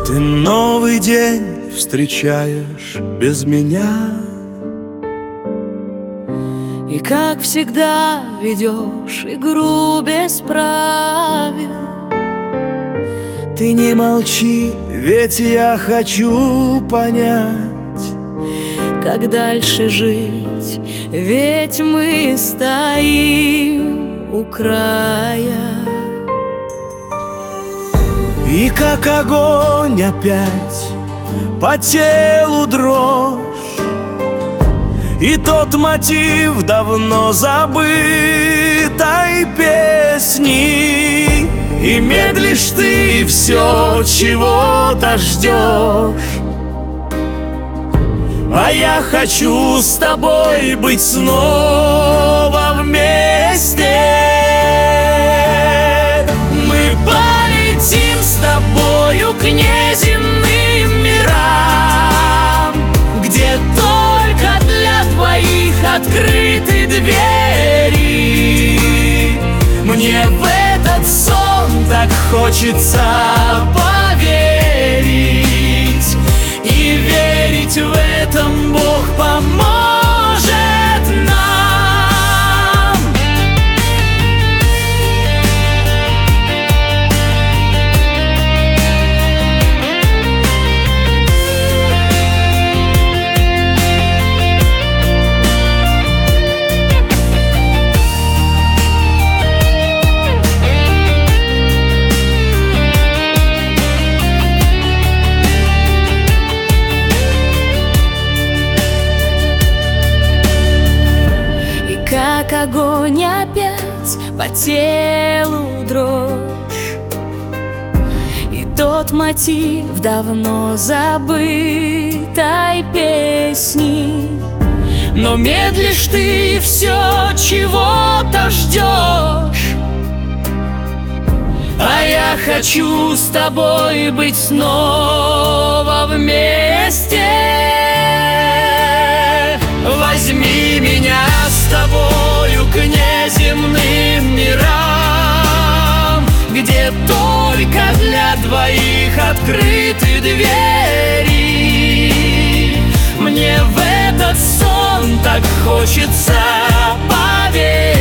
Ты новый день встречаешь без меня, и, как всегда, ведешь игру без правил. ты не молчи, ведь я хочу понять, как дальше жить, ведь мы стоим у края. И как огонь опять по телу дрожь, и тот мотив давно забытой песни. И медлишь ты, все чего-то ждешь, а я хочу с тобой быть снова вместе. Мы полетим с тобою к неземным мирам, где только для двоих открыты двери. Мне в этот сон так хочется поверить, и верить в этом Бог поможет нам. Как огонь опять по телу дрожь, и тот мотив давно забытой песни. Но медлишь ты, все чего-то ждешь, а я хочу с тобой быть снова вместе. Возьми меня с тобою к неземным мирам, где только для двоих открыты двери. Мне в этот сон так хочется поверить,